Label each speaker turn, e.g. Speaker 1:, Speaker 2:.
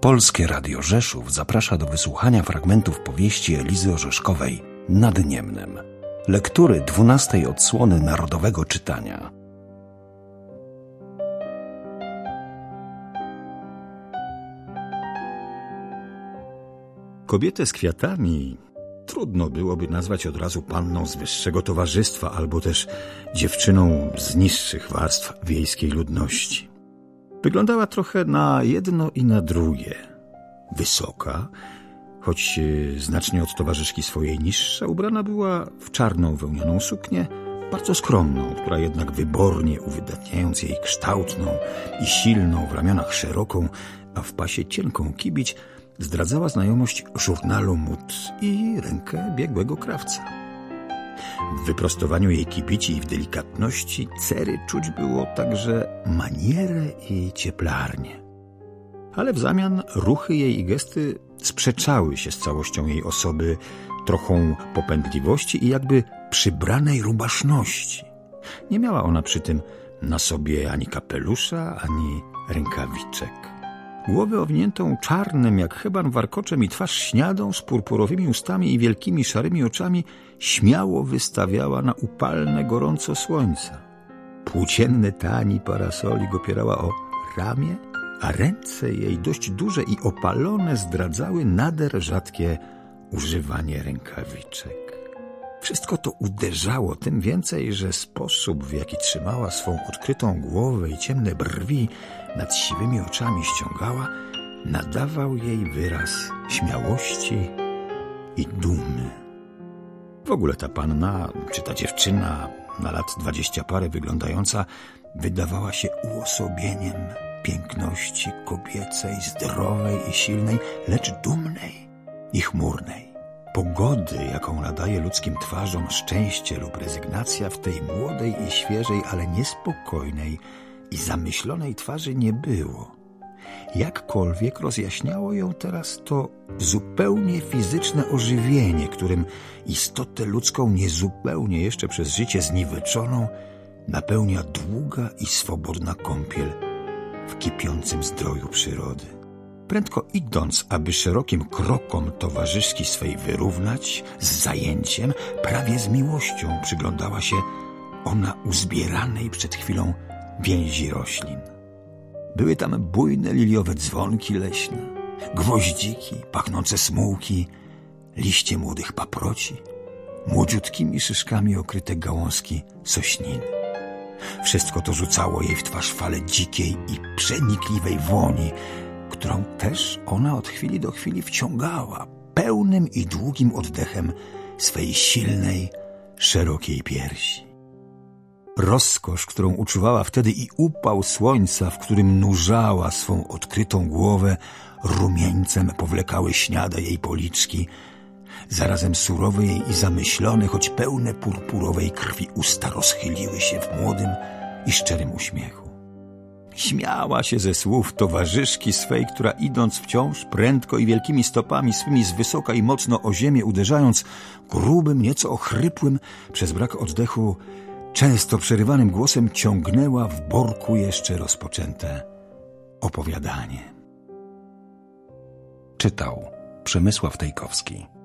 Speaker 1: Polskie Radio Rzeszów zaprasza do wysłuchania fragmentów powieści Elizy Orzeszkowej Nad Niemnem. Lektury 12. odsłony Narodowego Czytania.
Speaker 2: Kobietę z kwiatami trudno byłoby nazwać od razu panną z wyższego towarzystwa albo też dziewczyną z niższych warstw wiejskiej ludności. Wyglądała trochę na jedno i na drugie. Wysoka, choć znacznie od towarzyszki swojej niższa, ubrana była w czarną wełnianą suknię, bardzo skromną, która jednak wybornie uwydatniając jej kształtną i silną, w ramionach szeroką, a w pasie cienką kibić, zdradzała znajomość żurnalu mód i rękę biegłego krawca. W wyprostowaniu jej kibici i w delikatności cery czuć było także manierę i cieplarnię. Ale w zamian ruchy jej i gesty sprzeczały się z całością jej osoby, trochą popędliwości i jakby przybranej rubaszności. Nie miała ona przy tym na sobie ani kapelusza, ani rękawiczek. Głowę owiniętą czarnym jak heban warkoczem i twarz śniadą z purpurowymi ustami i wielkimi szarymi oczami śmiało wystawiała na upalne gorąco słońca. Płócienne tani parasolik opierała o ramię, a ręce jej dość duże i opalone zdradzały nader rzadkie używanie rękawiczek. Wszystko to uderzało, tym więcej, że sposób, w jaki trzymała swą odkrytą głowę i ciemne brwi nad siwymi oczami ściągała, nadawał jej wyraz śmiałości i dumy. W ogóle ta panna, czy ta dziewczyna, na lat 20 parę wyglądająca, wydawała się uosobieniem piękności kobiecej, zdrowej i silnej, lecz dumnej i chmurnej. Pogody, jaką nadaje ludzkim twarzom szczęście lub rezygnacja, w tej młodej i świeżej, ale niespokojnej i zamyślonej twarzy nie było. Jakkolwiek rozjaśniało ją teraz to zupełnie fizyczne ożywienie, którym istotę ludzką niezupełnie jeszcze przez życie zniweczoną napełnia długa i swobodna kąpiel w kipiącym zdroju przyrody. Prędko idąc, aby szerokim krokom towarzyszki swej wyrównać, z zajęciem, prawie z miłością przyglądała się ona uzbieranej przed chwilą więzi roślin. Były tam bujne liliowe dzwonki leśne, gwoździki, pachnące smułki, liście młodych paproci, młodziutkimi szyszkami okryte gałązki sośniny. Wszystko to rzucało jej w twarz falę dzikiej i przenikliwej woni, którą też ona od chwili do chwili wciągała pełnym i długim oddechem swej silnej, szerokiej piersi. Rozkosz, którą uczuwała wtedy, i upał słońca, w którym nurzała swą odkrytą głowę, rumieńcem powlekały śniade jej policzki, zarazem surowe jej i zamyślone, choć pełne purpurowej krwi usta rozchyliły się w młodym i szczerym uśmiechu. Śmiała się ze słów towarzyszki swej, która idąc wciąż prędko i wielkimi stopami swymi z wysoka i mocno o ziemię uderzając, grubym, nieco ochrypłym przez brak oddechu, często przerywanym głosem ciągnęła w borku jeszcze rozpoczęte opowiadanie.
Speaker 1: Czytał Przemysław Tejkowski.